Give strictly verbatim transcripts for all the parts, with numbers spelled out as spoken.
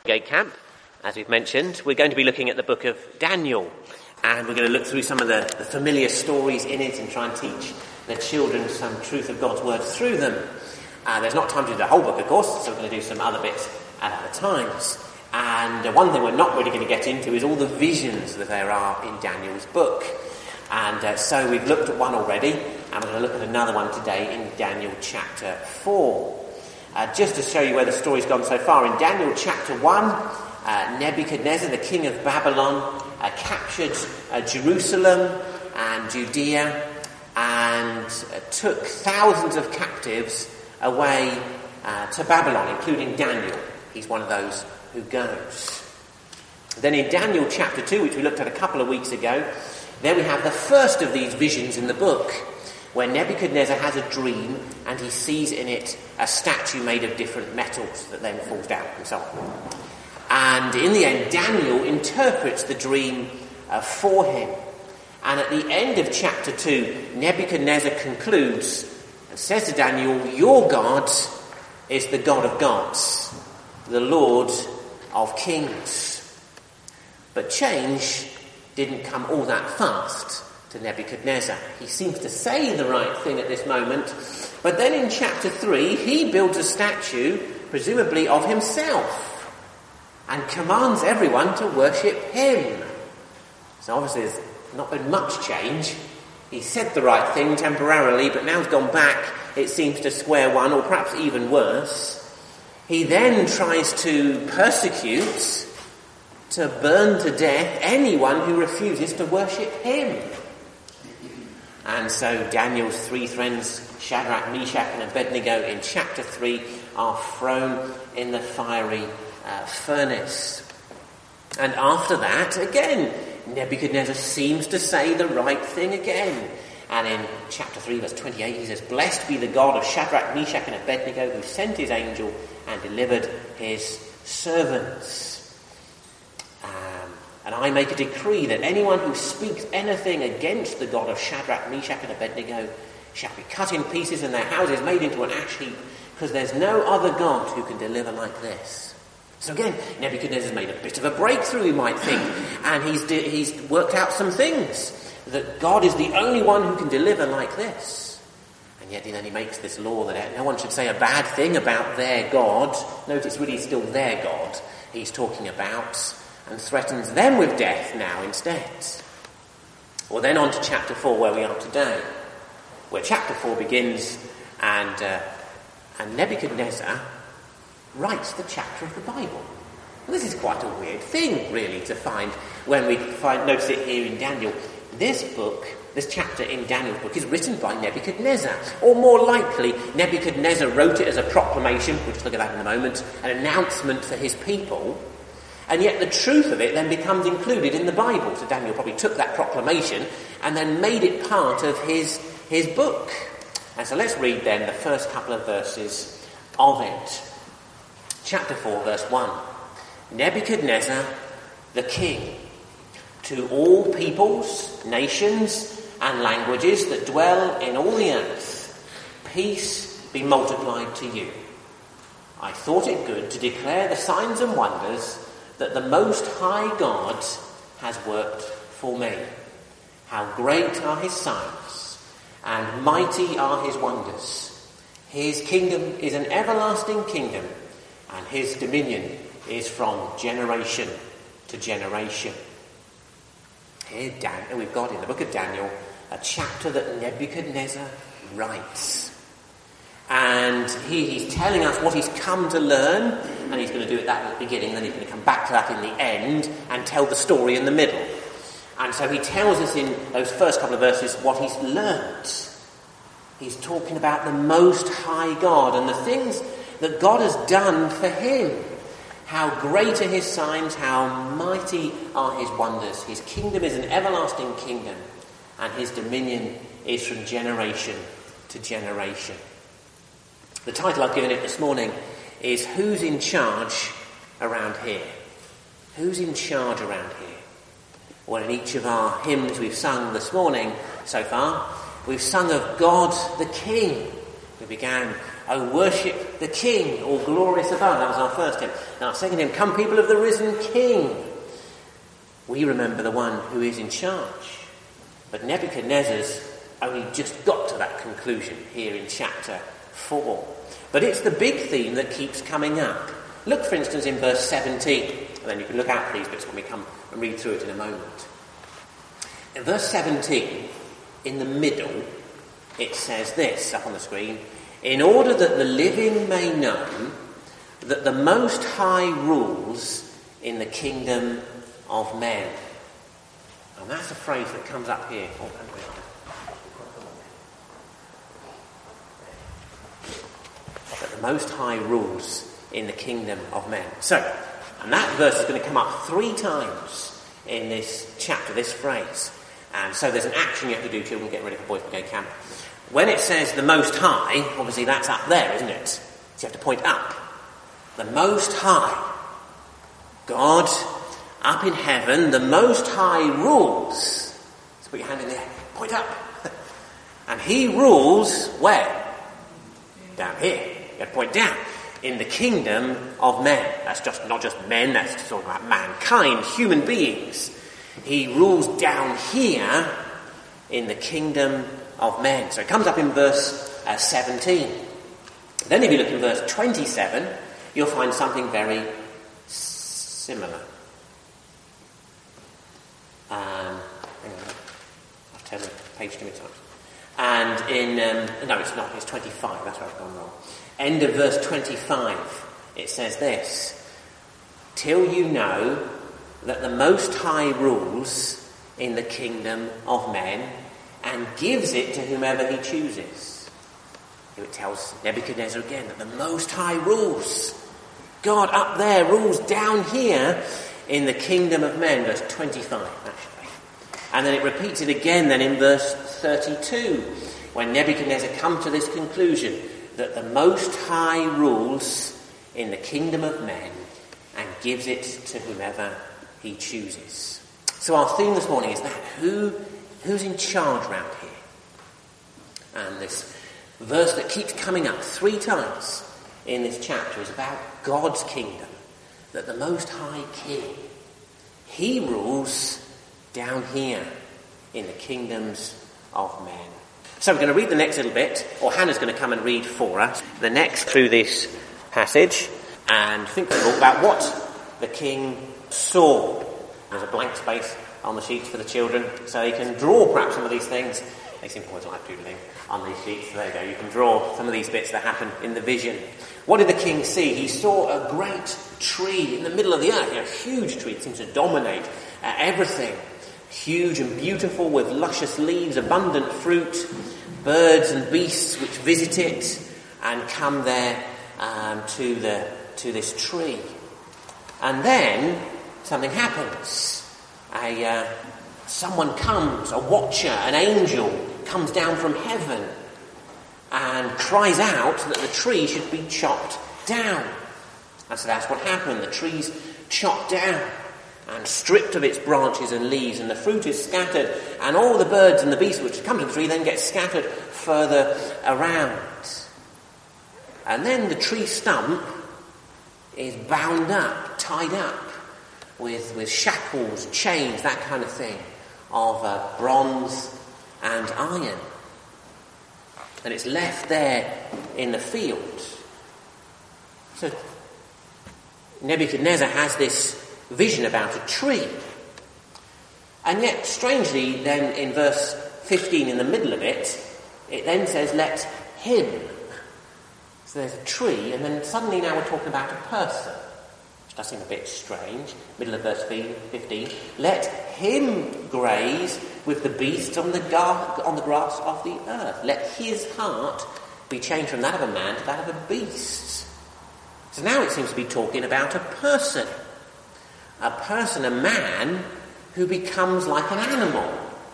Gate Camp, as we've mentioned, we're going to be looking at the book of Daniel, and we're going to look through some of the, the familiar stories in it and try and teach the children some truth of God's word through them. Uh, there's not time to do the whole book, of course, so we're going to do some other bits at other times. And uh, one thing we're not really going to get into is all the visions that there are in Daniel's book. And uh, so we've looked at one already, and we're going to look at another one today in Daniel chapter four. Uh, just to show you where the story's gone so far, in Daniel chapter one, uh, Nebuchadnezzar, the king of Babylon, uh, captured uh, Jerusalem and Judea and uh, took thousands of captives away uh, to Babylon, including Daniel. He's one of those who goes. Then in Daniel chapter two, which we looked at a couple of weeks ago, there we have the first of these visions in the book, where Nebuchadnezzar has a dream and he sees in it a statue made of different metals that then falls down and so on. And in the end, Daniel interprets the dream uh, for him. And at the end of chapter two, Nebuchadnezzar concludes and says to Daniel, "Your God is the God of gods, the Lord of kings." But change didn't come all that fast to Nebuchadnezzar. He seems to say the right thing at this moment, but then in chapter three he builds a statue, presumably of himself, and commands everyone to worship him. So obviously there's not been much change. He said the right thing temporarily, but now he's gone back, it seems, to square one, or perhaps even worse. He then tries to persecute, to burn to death anyone who refuses to worship him. And so Daniel's three friends, Shadrach, Meshach and Abednego, in chapter three are thrown in the fiery uh, furnace. And after that, again, Nebuchadnezzar seems to say the right thing again. And in chapter three, verse twenty-eight, he says, "Blessed be the God of Shadrach, Meshach and Abednego, who sent his angel and delivered his servants. Um, and I make a decree that anyone who speaks anything against the God of Shadrach, Meshach and Abednego shall be cut in pieces and their houses made into an ash heap, because there's no other God who can deliver like this." So again, Nebuchadnezzar's made a bit of a breakthrough, you might think, and he's di- he's worked out some things, that God is the only one who can deliver like this. And yet then he makes this law that no one should say a bad thing about their God. Notice really still their God he's talking about, and threatens them with death now instead. Well, then on to chapter four, where we are today, where chapter four begins, and uh, and Nebuchadnezzar writes the chapter of the Bible. Well, this is quite a weird thing, really, to find when we find notice it here in Daniel. This book, this chapter in Daniel's book, is written by Nebuchadnezzar, or more likely, Nebuchadnezzar wrote it as a proclamation. We'll just look at that in a moment, an announcement for his people. And yet the truth of it then becomes included in the Bible. So Daniel probably took that proclamation and then made it part of his, his book. And so let's read then the first couple of verses of it. Chapter four, verse one. "Nebuchadnezzar, the king, to all peoples, nations, and languages that dwell in all the earth, peace be multiplied to you. I thought it good to declare the signs and wonders that the Most High God has worked for me. How great are his signs, and mighty are his wonders. His kingdom is an everlasting kingdom, and his dominion is from generation to generation." Here Dan- we've got in the book of Daniel a chapter that Nebuchadnezzar writes. And he, he's telling us what he's come to learn, and he's going to do it that at the beginning, then he's going to come back to that in the end and tell the story in the middle. And so he tells us in those first couple of verses what he's learnt. He's talking about the Most High God and the things that God has done for him. How great are his signs, how mighty are his wonders. His kingdom is an everlasting kingdom, and his dominion is from generation to generation. The title I've given it this morning is "Who's in Charge Around Here?" Who's in charge around here? Well, in each of our hymns we've sung this morning so far, we've sung of God the King. We began "O worship the King, all glorious above." That was our first hymn. Now, our second hymn, "Come people of the risen King." We remember the one who is in charge. But Nebuchadnezzar's only just got to that conclusion here in chapter four. But it's the big theme that keeps coming up. Look, for instance, in verse seventeen. And then you can look out for these bits when we come and read through it in a moment. In verse seventeen, in the middle, it says this, up on the screen: "In order that the living may know that the Most High rules in the kingdom of men." And that's a phrase that comes up here. Oh, don't wait. That the Most High rules in the kingdom of men. So, and that verse is going to come up three times in this chapter, this phrase. And so there's an action you have to do, children, get ready for Boys Brigade Camp. When it says the Most High, obviously that's up there, isn't it? So you have to point up. The Most High. God, up in heaven, the Most High rules. So put your hand in there, point up. And he rules where? Down here. You have to point down. In the kingdom of men. That's just not just men, that's talking about mankind, human beings. He rules down here in the kingdom of men. So it comes up in verse uh, seventeen. Then if you look in verse twenty-seven, you'll find something very similar. Um, hang on, I've turned the page too many times. And in, um, no, it's not, it's twenty-five, that's where I've gone wrong. End of verse twenty-five, it says this: "Till you know that the Most High rules in the kingdom of men and gives it to whomever he chooses." Here it tells Nebuchadnezzar again that the Most High rules. God up there rules down here in the kingdom of men. Verse twenty-five, actually. And then it repeats it again then in verse thirty-two, when Nebuchadnezzar comes to this conclusion that the Most High rules in the kingdom of men and gives it to whomever he chooses. So our theme this morning is that who who's in charge round here? And this verse that keeps coming up three times in this chapter is about God's kingdom, that the Most High King, he rules down here in the kingdoms of men. So we're going to read the next little bit, or Hannah's going to come and read for us the next through this passage, and think about what the king saw. There's a blank space on the sheets for the children, so you can draw perhaps some of these things. They seem to always like doodling on these sheets. There you go, you can draw some of these bits that happen in the vision. What did the king see? He saw a great tree in the middle of the earth, a huge tree that seems to dominate uh, everything. Huge and beautiful, with luscious leaves, abundant fruit, birds and beasts which visit it and come there um, to the to this tree. And then something happens. A uh, someone comes, a watcher, an angel comes down from heaven and cries out that the tree should be chopped down. And so that's what happened. The tree's chopped down and stripped of its branches and leaves, and the fruit is scattered, and all the birds and the beasts which come to the tree then get scattered further around. And then the tree stump is bound up, tied up with, with shackles, chains, that kind of thing, of uh, bronze and iron. And it's left there in the field. So Nebuchadnezzar has this vision about a tree. And yet, strangely, then in verse fifteen, in the middle of it, it then says, "Let him." So there's a tree, and then suddenly now we're talking about a person, which does seem a bit strange. Middle of verse fifteen, "Let him graze with the beasts on the, gar- on the grass of the earth. Let his heart be changed from that of a man to that of a beast." So now it seems to be talking about a person. A person, a man, who becomes like an animal.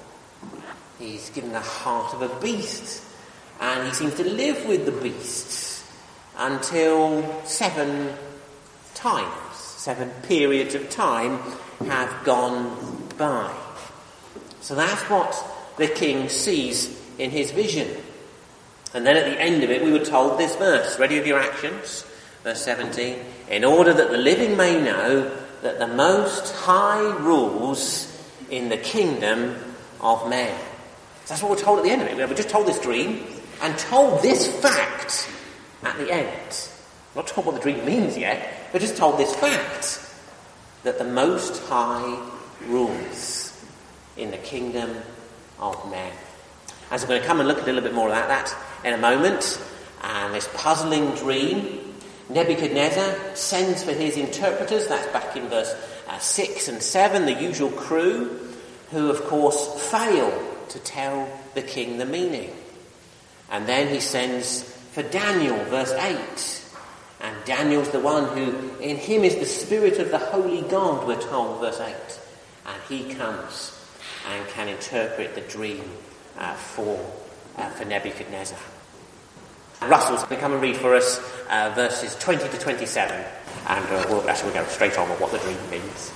He's given the heart of a beast, and he seems to live with the beasts until seven times, seven periods of time have gone by. So that's what the king sees in his vision. And then at the end of it, we were told this verse. Ready with your actions? Verse seventeen. In order that the living may know that the Most High rules in the kingdom of men. So that's what we're told at the end of it. We were just told this dream and told this fact at the end. Not told what the dream means yet, but just told this fact. That the Most High rules in the kingdom of men. And so we're going to come and look at a little bit more of that, that in a moment. And this puzzling dream, Nebuchadnezzar sends for his interpreters. That's back in verse uh, six and seven, the usual crew, who of course fail to tell the king the meaning. And then he sends for Daniel, verse eight. And Daniel's the one who, in him is the spirit of the holy God, we're told, verse eight. And he comes and can interpret the dream uh, for, uh, for Nebuchadnezzar. Russell's going to come and read for us uh, verses twenty to twenty-seven. And uh, we'll actually we'll go straight on with what the dream means.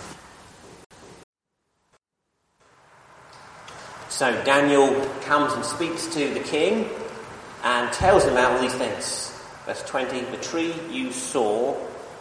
So Daniel comes and speaks to the king and tells him about all these things. Verse twenty, the tree you saw,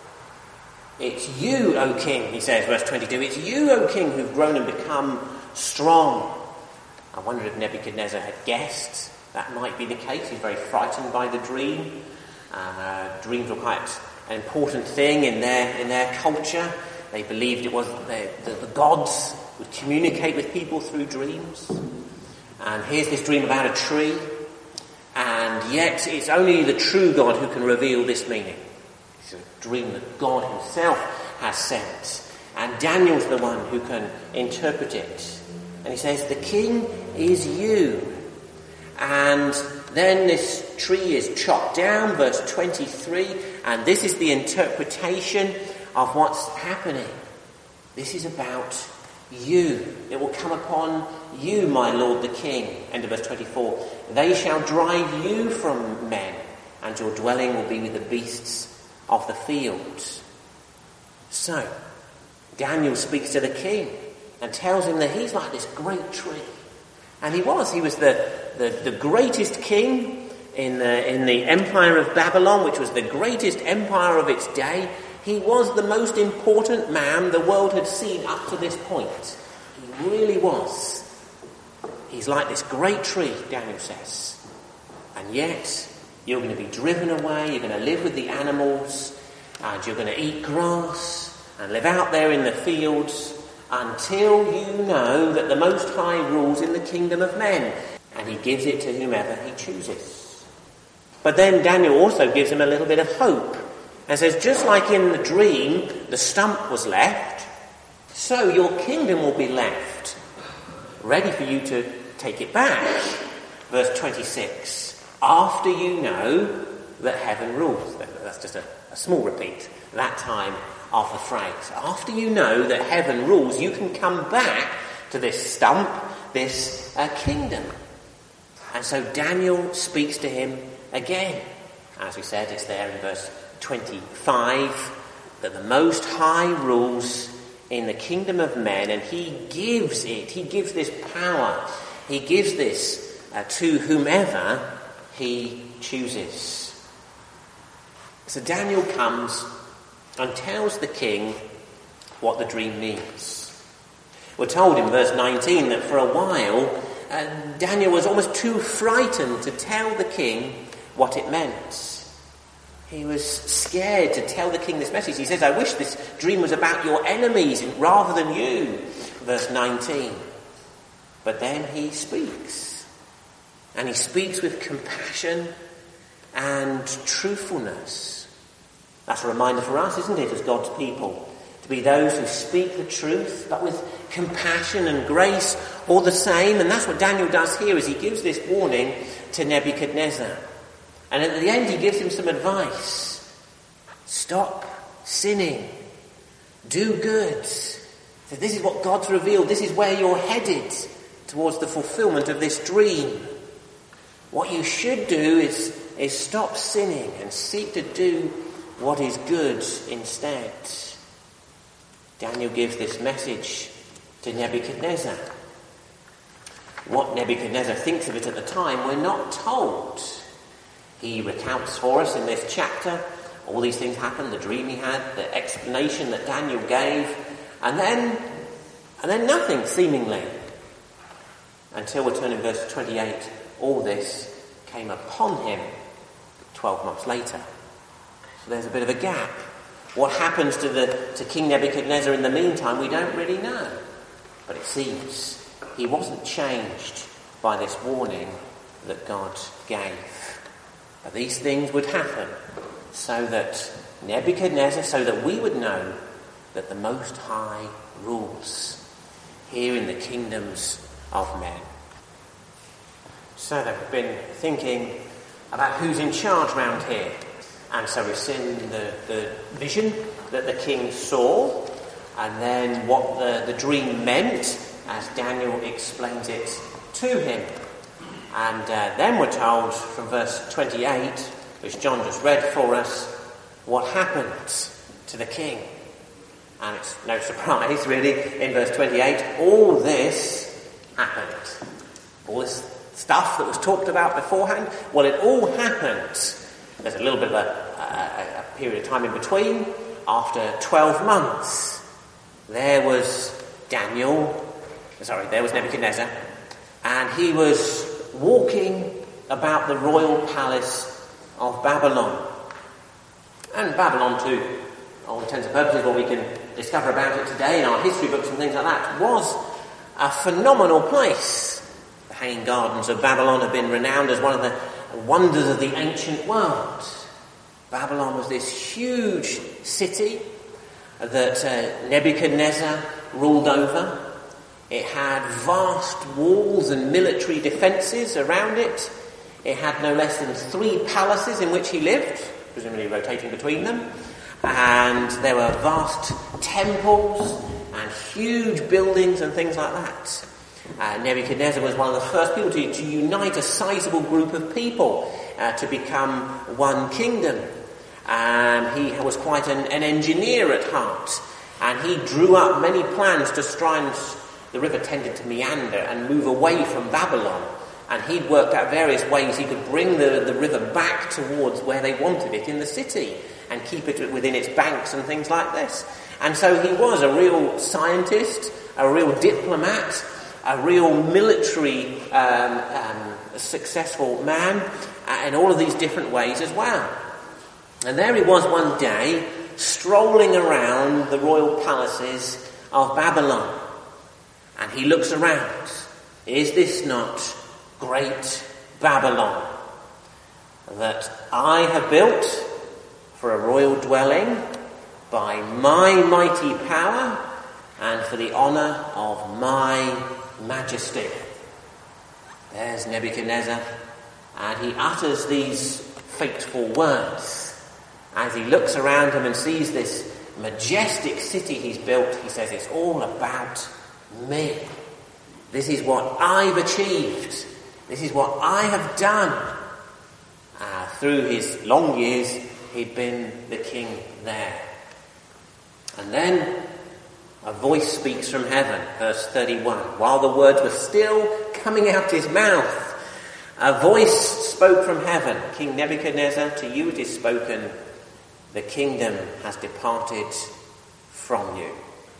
it's you, O king, he says, verse twenty-two, it's you, O king, who've grown and become strong. I wonder if Nebuchadnezzar had guessed that might be the case. He's very frightened by the dream. Uh, dreams were quite an important thing in their in their culture. They believed it was the, the, the gods would communicate with people through dreams. And here's this dream about a tree. And yet it's only the true God who can reveal this meaning. It's a dream that God himself has sent. And Daniel's the one who can interpret it. And he says, the king is you. And then this tree is chopped down, verse twenty-three. And this is the interpretation of what's happening. This is about you. It will come upon you, my lord the king. End of verse twenty-four. They shall drive you from men, and your dwelling will be with the beasts of the field. So, Daniel speaks to the king and tells him that he's like this great tree. And he was. He was the, the, the greatest king in the, in the empire of Babylon, which was the greatest empire of its day. He was the most important man the world had seen up to this point. He really was. He's like this great tree, Daniel says. And yet, you're going to be driven away, you're going to live with the animals, and you're going to eat grass and live out there in the fields until you know that the Most High rules in the kingdom of men. And he gives it to whomever he chooses. But then Daniel also gives him a little bit of hope. And says, just like in the dream, the stump was left, so your kingdom will be left, ready for you to take it back. Verse twenty-six, after you know that heaven rules. That's just a, a small repeat, that time of the phrase. After you know that heaven rules, you can come back to this stump, this uh, kingdom. And so Daniel speaks to him again. As we said, it's there in verse twenty-five, that the Most High rules in the kingdom of men, and he gives it, he gives this power, he gives this uh, to whomever he chooses. So Daniel comes and tells the king what the dream means. We're told in verse nineteen that for a while uh, Daniel was almost too frightened to tell the king what it meant. He was scared to tell the king this message. He says, I wish this dream was about your enemies rather than you. Verse nineteen. But then he speaks. And he speaks with compassion and truthfulness. That's a reminder for us, isn't it, as God's people? To be those who speak the truth, but with compassion and grace all the same. And that's what Daniel does here, as he gives this warning to Nebuchadnezzar. And at the end he gives him some advice. Stop sinning. Do good. So this is what God's revealed. This is where you're headed towards the fulfillment of this dream. What you should do is, is stop sinning and seek to do what is good instead. Daniel gives this message to Nebuchadnezzar. What Nebuchadnezzar thinks of it at the time, we're not told. He recounts for us in this chapter all these things happened, the dream he had, the explanation that Daniel gave, and then, and then nothing, seemingly. Until we turn in verse twenty-eight, all this came upon him twelve months later. So there's a bit of a gap. What happens to the to King Nebuchadnezzar in the meantime, we don't really know. But it seems he wasn't changed by this warning that God gave. But these things would happen so that Nebuchadnezzar, so that we would know that the Most High rules here in the kingdoms of men. So they've been thinking about who's in charge round here. And so we've seen the, the vision that the king saw, and then what the, the dream meant as Daniel explains it to him. And uh, then we're told from verse twenty-eight, which John just read for us, what happened to the king. And it's no surprise, really, in verse twenty-eight, all this happened. All this stuff that was talked about beforehand, well, it all happened. There's a little bit of a, a, a period of time in between. After twelve months, there was Daniel, sorry, there was Nebuchadnezzar, and he was walking about the royal palace of Babylon. And Babylon, to all intents and purposes, what we can discover about it today in our history books and things like that, was a phenomenal place. The Hanging Gardens of Babylon have been renowned as one of the wonders of the ancient world. Babylon was this huge city that uh, Nebuchadnezzar ruled over. It had vast walls and military defences around it. It had no less than three palaces in which he lived, presumably rotating between them. And there were vast temples and huge buildings and things like that. Uh, Nebuchadnezzar was one of the first people to, to unite a sizable group of people uh, to become one kingdom. Um, he was quite an, an engineer at heart, and he drew up many plans to try and... The river tended to meander and move away from Babylon, and he'd worked out various ways he could bring the, the river back towards where they wanted it in the city and keep it within its banks and things like this. And so he was a real scientist, a real diplomat, a real military um, um, successful man, uh, in all of these different ways as well. And there he was one day, strolling around the royal palaces of Babylon. And he looks around. Is this not great Babylon that I have built for a royal dwelling by my mighty power and for the honour of my majesty? There's Nebuchadnezzar, and he utters these fateful words. As he looks around him and sees this majestic city he's built, he says, it's all about me. This is what I've achieved. This is what I have done. Uh, through his long years, he'd been the king there. And then a voice speaks from heaven, verse thirty-one. While the words were still coming out his mouth, a voice spoke from heaven. King Nebuchadnezzar, to you it is spoken, the kingdom has departed from you.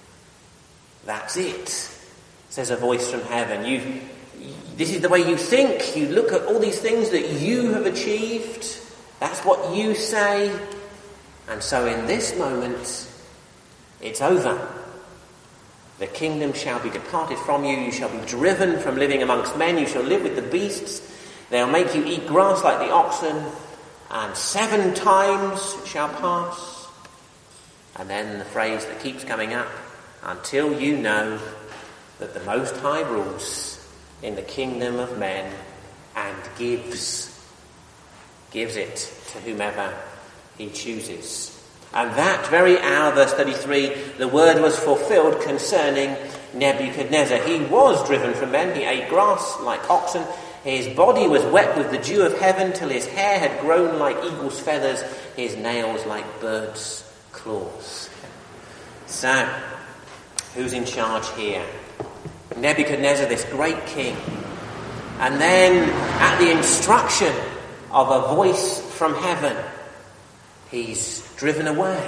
That's it, says a voice from heaven. You, this is the way you think. You look at all these things that you have achieved. That's what you say. And so in this moment, it's over. The kingdom shall be departed from you. You shall be driven from living amongst men. You shall live with the beasts. They'll make you eat grass like the oxen. And seven times shall pass. And then the phrase that keeps coming up, until you know that the Most High rules in the kingdom of men and gives, gives it to whomever he chooses. And that very hour, verse thirty-three, the word was fulfilled concerning Nebuchadnezzar. He was driven from men. He ate grass like oxen. His body was wet with the dew of heaven till his hair had grown like eagle's feathers, his nails like birds' claws. So, who's in charge here? Nebuchadnezzar, this great king. And then, at the instruction of a voice from heaven. He's driven away.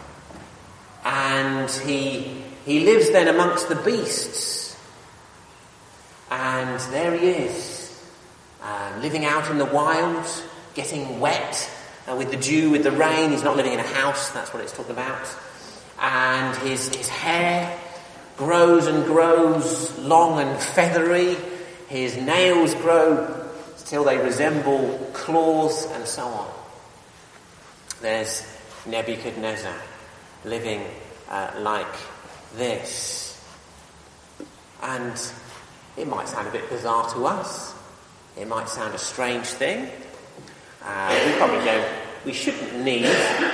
And he, he lives then amongst the beasts. And there he is, uh, living out in the wild, getting wet uh, with the dew, with the rain. He's not living in a house, that's what it's talking about. And his, his hair grows and grows long and feathery. His nails grow till they resemble claws, and so on. There's Nebuchadnezzar living uh, like this. And it might sound a bit bizarre to us. It might sound a strange thing. Uh, we probably don't, we shouldn't need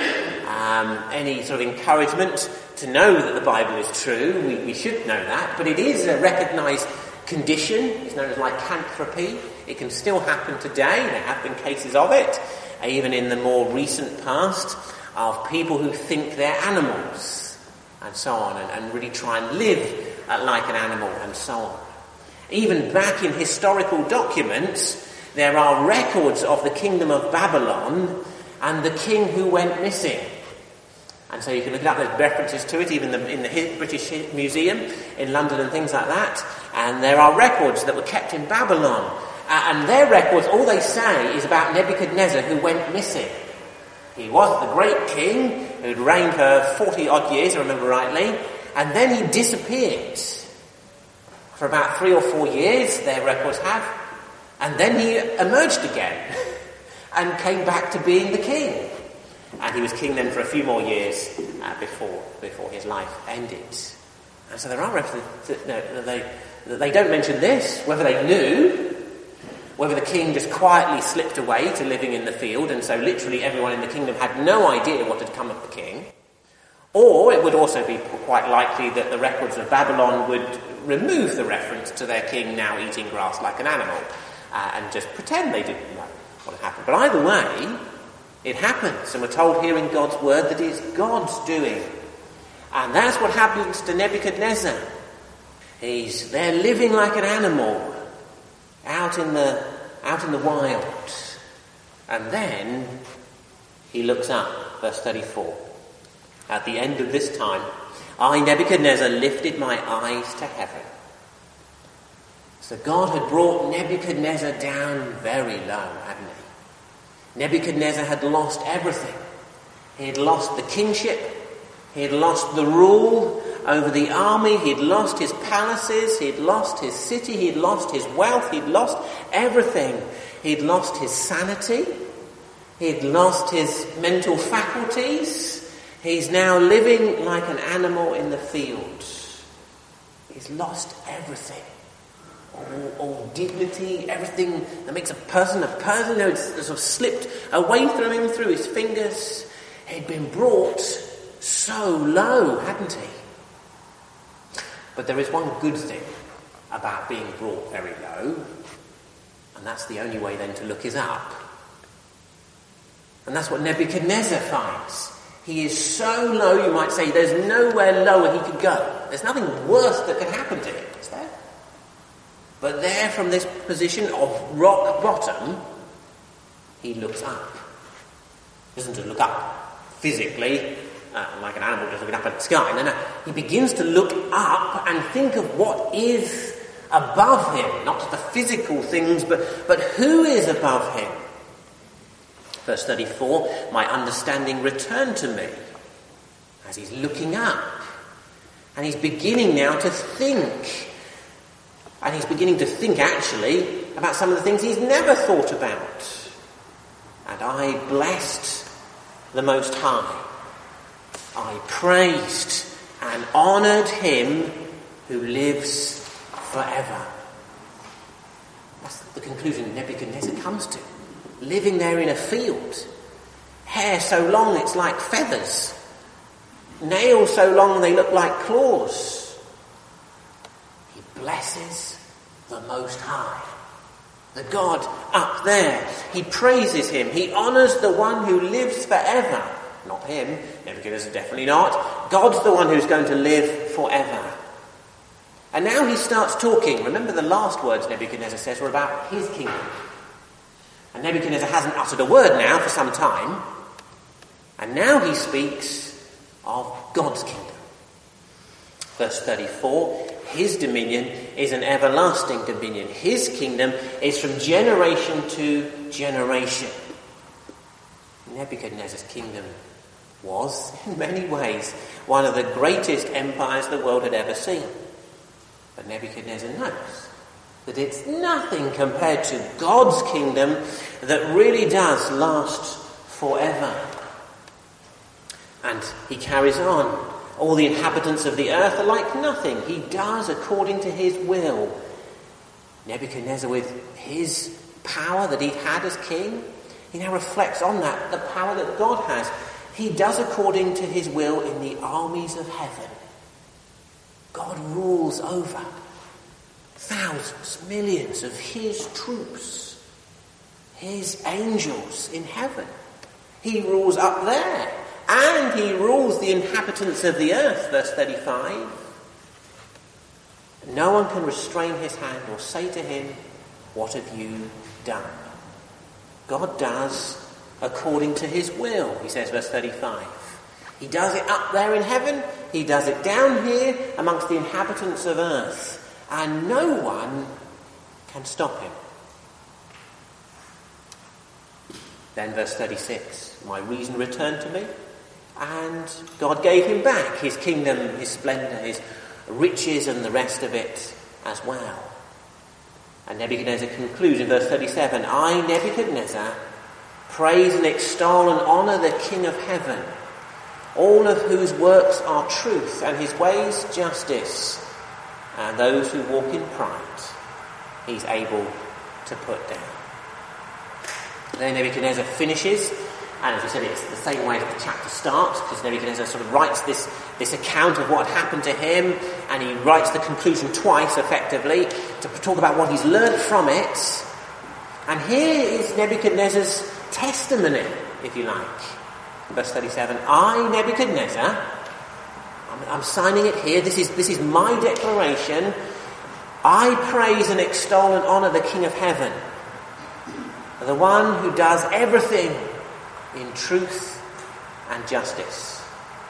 um, any sort of encouragement to know that the Bible is true. We, we should know that. But it is a recognised condition. It's known as lycanthropy. It can still happen today. There have been cases of it, even in the more recent past, of people who think they're animals, and so on, and, and really try and live uh, like an animal, and so on. Even back in historical documents, there are records of the kingdom of Babylon and the king who went missing. And so you can look it up, there's references to it, even the, in the British Museum in London and things like that. And there are records that were kept in Babylon. Uh, and their records, all they say is about Nebuchadnezzar who went missing. He was the great king who'd reigned for forty odd years, I remember rightly. And then he disappeared. For about three or four years, their records have. And then he emerged again and came back to being the king. And he was king then for a few more years uh, before before his life ended. And so there are references that, no, that, they, that they don't mention this, whether they knew, whether the king just quietly slipped away to living in the field, and so literally everyone in the kingdom had no idea what had come of the king. Or it would also be quite likely that the records of Babylon would remove the reference to their king now eating grass like an animal, uh, and just pretend they didn't know what had happened. But either way, it happens, and we're told here in God's word that it's God's doing. And that's what happens to Nebuchadnezzar. He's there living like an animal out in the out in the wild. And then he looks up, verse thirty-four. At the end of this time, I, Nebuchadnezzar, lifted my eyes to heaven. So God had brought Nebuchadnezzar down very low, hadn't he? Nebuchadnezzar had lost everything. He had lost the kingship. He had lost the rule over the army. He had lost his palaces. He had lost his city. He had lost his wealth. He had lost everything. He had lost his sanity. He had lost his mental faculties. He's now living like an animal in the field. He's lost everything. All, all dignity, everything that makes a person a person. You know, it's sort of slipped away from him through his fingers. He'd been brought so low, hadn't he? But there is one good thing about being brought very low, and that's the only way then to look is up. And that's what Nebuchadnezzar finds. He is so low, you might say, there's nowhere lower he could go. There's nothing worse that could happen to him, is there? But there, from this position of rock bottom, he looks up. He doesn't just look up physically, uh, like an animal just looking up at the sky. No, no. He begins to look up and think of what is above him. Not just the physical things, but, but who is above him. Verse thirty-four, my understanding returned to me as he's looking up. And he's beginning now to think. And he's beginning to think, actually, about some of the things he's never thought about. And I blessed the Most High. I praised and honoured him who lives forever. That's the conclusion Nebuchadnezzar comes to. Living there in a field. Hair so long it's like feathers. Nails so long they look like claws. He blesses the Most High. The God up there. He praises him. He honours the one who lives forever. Not him. Nebuchadnezzar definitely not. God's the one who's going to live forever. And now he starts talking. Remember the last words Nebuchadnezzar says were about his kingdom. And Nebuchadnezzar hasn't uttered a word now for some time. And now he speaks of God's kingdom. Verse thirty-four, his dominion is an everlasting dominion. His kingdom is from generation to generation. Nebuchadnezzar's kingdom was, in many ways, one of the greatest empires the world had ever seen. But Nebuchadnezzar knows that it's nothing compared to God's kingdom that really does last forever. And he carries on. All the inhabitants of the earth are like nothing. He does according to his will. Nebuchadnezzar, with his power that he had as king, he now reflects on that, the power that God has. He does according to his will in the armies of heaven. God rules over thousands, millions of his troops, his angels in heaven. He rules up there, and he rules the inhabitants of the earth, verse thirty-five. No one can restrain his hand or say to him, "What have you done?" God does according to his will, he says, verse thirty-five. He does it up there in heaven, he does it down here amongst the inhabitants of earth, and no one can stop him. Then verse thirty-six, my reason returned to me, and God gave him back his kingdom, his splendour, his riches and the rest of it as well. And Nebuchadnezzar concludes in verse thirty-seven, I, Nebuchadnezzar, praise and extol and honour the King of heaven, all of whose works are truth and his ways justice, and those who walk in pride he's able to put down. Then Nebuchadnezzar finishes, and as we said, it's the same way that the chapter starts, because Nebuchadnezzar sort of writes this, this account of what happened to him, and he writes the conclusion twice, effectively, to talk about what he's learned from it. And here is Nebuchadnezzar's testimony, if you like. Verse thirty-seven, I, Nebuchadnezzar, I'm, I'm signing it here, this is, this is my declaration, I praise and extol and honour the King of heaven, the one who does everything in truth and justice,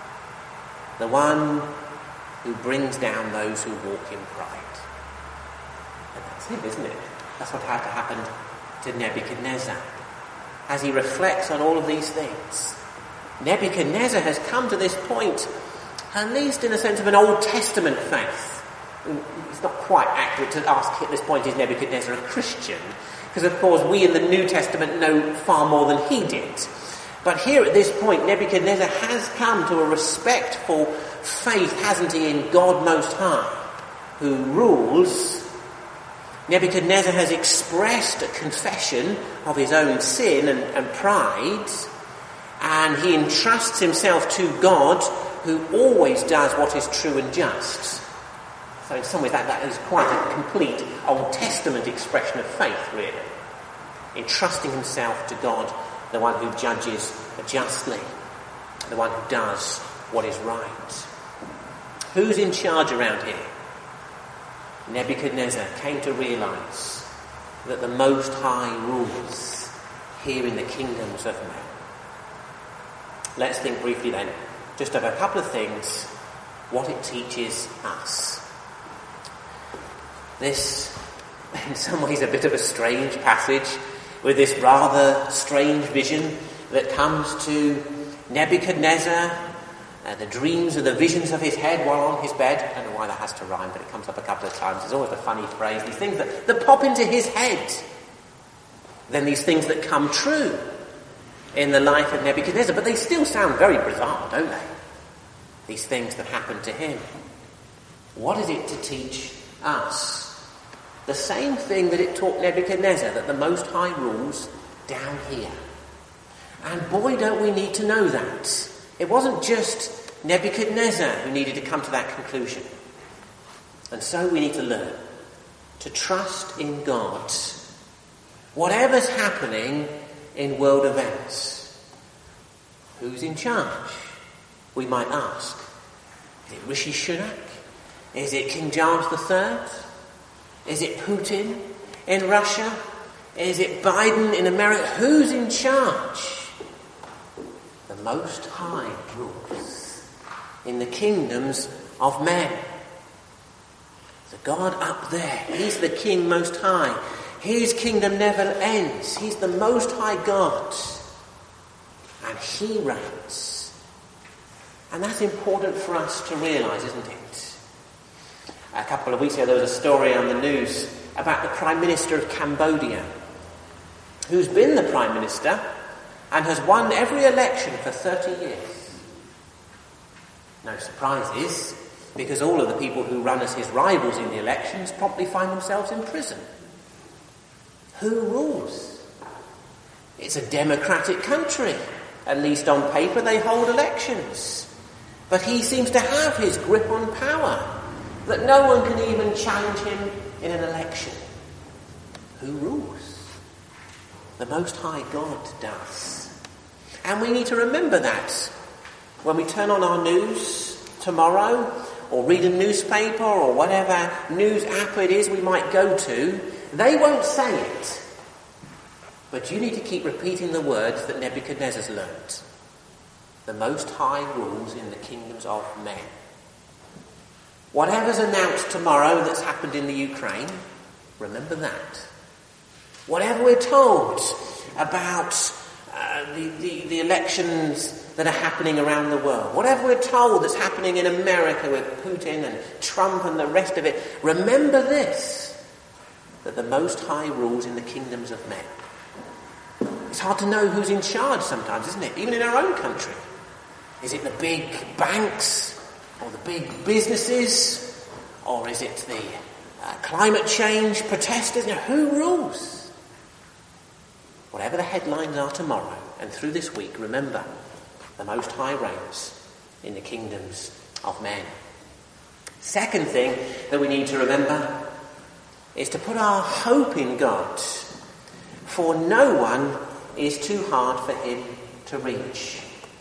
the one who brings down those who walk in pride. And that's it, isn't it? That's what had to happen to Nebuchadnezzar. As he reflects on all of these things, Nebuchadnezzar has come to this point, at least in a sense of an Old Testament faith. It's not quite accurate to ask at this point, is Nebuchadnezzar a Christian? Because of course we in the New Testament know far more than he did. But here at this point, Nebuchadnezzar has come to a respectful faith, hasn't he, in God Most High, who rules. Nebuchadnezzar has expressed a confession of his own sin and, and pride, and he entrusts himself to God, who always does what is true and just. So in some ways that, that is quite a complete Old Testament expression of faith, really. Entrusting himself to God, the one who judges justly, the one who does what is right. Who's in charge around here? Nebuchadnezzar came to realise that the Most High rules here in the kingdoms of men. Let's think briefly then, just of a couple of things, what it teaches us. This, in some ways, a bit of a strange passage, with this rather strange vision that comes to Nebuchadnezzar, uh, the dreams or the visions of his head while on his bed. I don't know why that has to rhyme, but it comes up a couple of times. It's always a funny phrase. These things that, that pop into his head. Then these things that come true in the life of Nebuchadnezzar. But they still sound very bizarre, don't they? These things that happen to him. What is it to teach us? The same thing that it taught Nebuchadnezzar, that the Most High rules down here. And boy, don't we need to know that. It wasn't just Nebuchadnezzar who needed to come to that conclusion. And so we need to learn to trust in God. Whatever's happening in world events, who's in charge? We might ask. Is it Rishi Sunak? Is it King James the Third? Is it Putin in Russia? Is it Biden in America? Who's in charge? The Most High rules in the kingdoms of men. The God up there, he's the King Most High. His kingdom never ends. He's the Most High God. And he reigns. And that's important for us to realise, isn't it? A couple of weeks ago there was a story on the news about the Prime Minister of Cambodia, who's been the Prime Minister and has won every election for thirty years. No surprises, because all of the people who run as his rivals in the elections promptly find themselves in prison. Who rules? It's a democratic country. At least on paper they hold elections. But he seems to have his grip on power, that no one can even challenge him in an election. Who rules? The Most High God does. And we need to remember that when we turn on our news tomorrow, or read a newspaper, or whatever news app it is we might go to. They won't say it. But you need to keep repeating the words that Nebuchadnezzar's learnt. The Most High rules in the kingdoms of men. Whatever's announced tomorrow that's happened in the Ukraine, remember that. Whatever we're told about uh, the, the, the elections that are happening around the world, whatever we're told that's happening in America with Putin and Trump and the rest of it, remember this, that the Most High rules in the kingdoms of men. It's hard to know who's in charge sometimes, isn't it? Even in our own country. Is it the big banks or the big businesses? Or is it the uh, climate change protesters? Now, who rules? Whatever the headlines are tomorrow and through this week, remember, the Most High reigns in the kingdoms of men. Second thing that we need to remember is to put our hope in God, for no one is too hard for him to reach.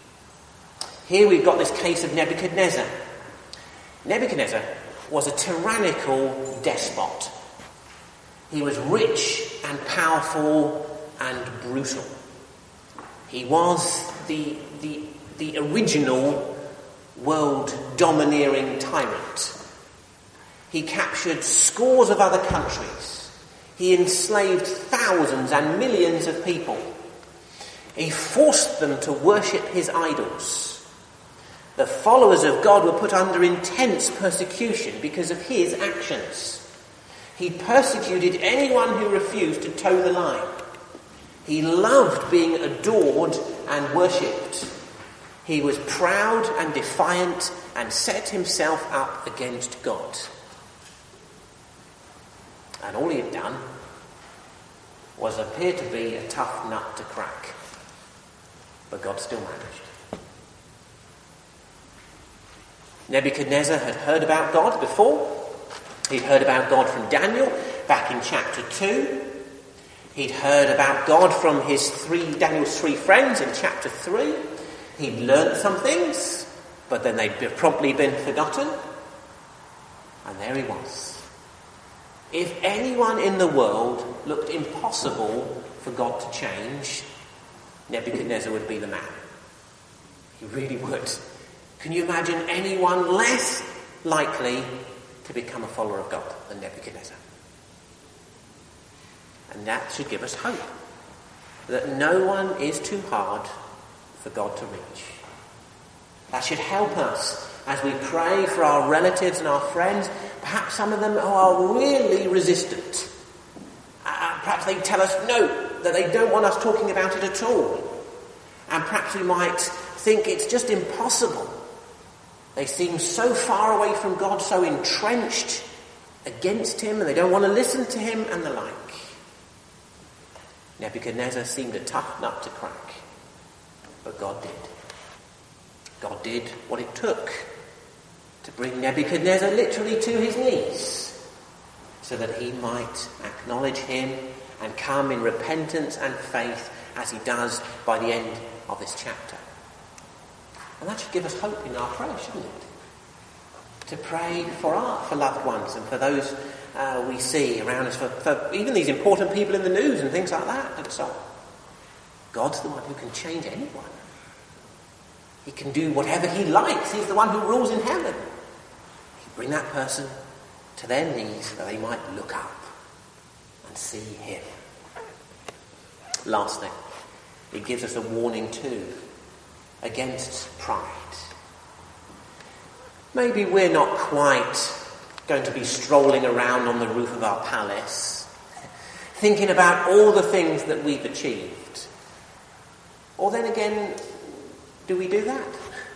Here we've got this case of Nebuchadnezzar. Nebuchadnezzar was a tyrannical despot. He was rich and powerful and brutal. He was the, the, the original world-domineering tyrant. He captured scores of other countries. He enslaved thousands and millions of people. He forced them to worship his idols. The followers of God were put under intense persecution because of his actions. He persecuted anyone who refused to toe the line. He loved being adored and worshipped. He was proud and defiant and set himself up against God. And all he had done was appear to be a tough nut to crack. But God still managed. Nebuchadnezzar had heard about God before. He'd heard about God from Daniel back in chapter two. He'd heard about God from his three, Daniel's three friends in chapter three. He'd learnt some things, but then they'd promptly been forgotten. And there he was. If anyone in the world looked impossible for God to change, Nebuchadnezzar would be the man. He really would. Can you imagine anyone less likely to become a follower of God than Nebuchadnezzar? And that should give us hope, that no one is too hard for God to reach. That should help us as we pray for our relatives and our friends, perhaps some of them who are really resistant. Uh, perhaps they tell us no, that they don't want us talking about it at all. And perhaps we might think it's just impossible. They seem so far away from God, so entrenched against him, and they don't want to listen to him and the like. Nebuchadnezzar seemed a tough nut to crack, but God did. God did what it took to bring Nebuchadnezzar literally to his knees, so that he might acknowledge him and come in repentance and faith, as he does by the end of this chapter. And that should give us hope in our prayer, shouldn't it? To pray for our for loved ones and for those uh, we see around us, for, for even these important people in the news and things like that, and so on. God's the one who can change anyone. He can do whatever he likes. He's the one who rules in heaven. He can bring that person to their knees where they might look up and see him. Last thing, it gives us a warning too against pride. Maybe we're not quite going to be strolling around on the roof of our palace, thinking about all the things that we've achieved. Or then again, do we do that?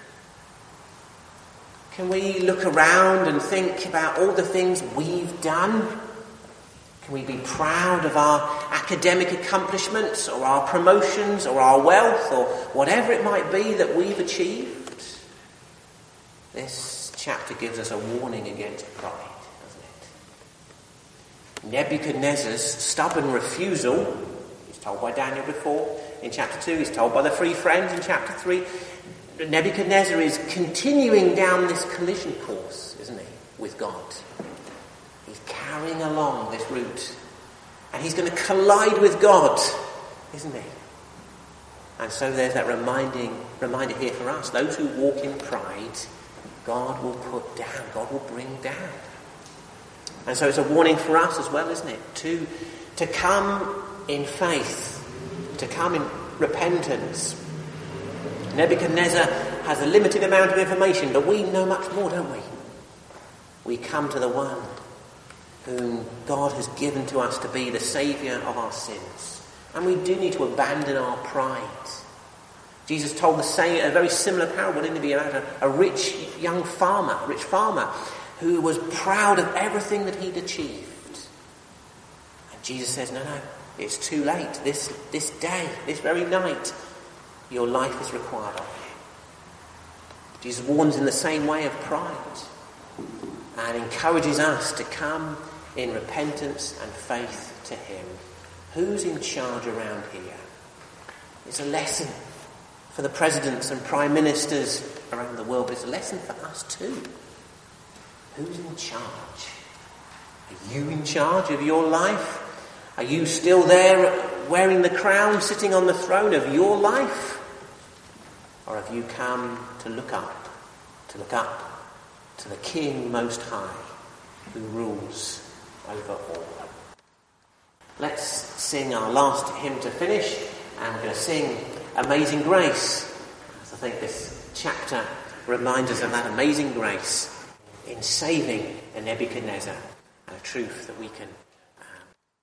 Can we look around and think about all the things we've done? Can we be proud of our academic accomplishments or our promotions or our wealth or whatever it might be that we've achieved? This chapter gives us a warning against pride, doesn't it? Nebuchadnezzar's stubborn refusal, he's told by Daniel before, in chapter two, he's told by the three friends in chapter three. Nebuchadnezzar is continuing down this collision course, isn't he, with God. He's carrying along this route. And he's going to collide with God, isn't he? And so there's that reminding reminder here for us. Those who walk in pride, God will put down, God will bring down. And so it's a warning for us as well, isn't it? To, to come in faith, to come in repentance. Nebuchadnezzar has a limited amount of information, but we know much more, don't we? We come to the one whom God has given to us to be the saviour of our sins. And we do need to abandon our pride. Jesus told the same, a very similar parable, didn't he, about a, a rich young farmer, a rich farmer, who was proud of everything that he'd achieved. And Jesus says, no, no, it's too late. This, this day, this very night, your life is required of you. Jesus warns in the same way of pride and encourages us to come in repentance and faith to him. Who's in charge around here? It's a lesson for the presidents and prime ministers around the world, but it's a lesson for us too. Who's in charge? Are you in charge of your life? Are you still there wearing the crown, sitting on the throne of your life? Or have you come to look up, to look up to the King Most High, who rules over all? Let's sing our last hymn to finish, and we're going to sing Amazing Grace. I think this chapter reminds us of that amazing grace in saving the Nebuchadnezzar, and a truth that we can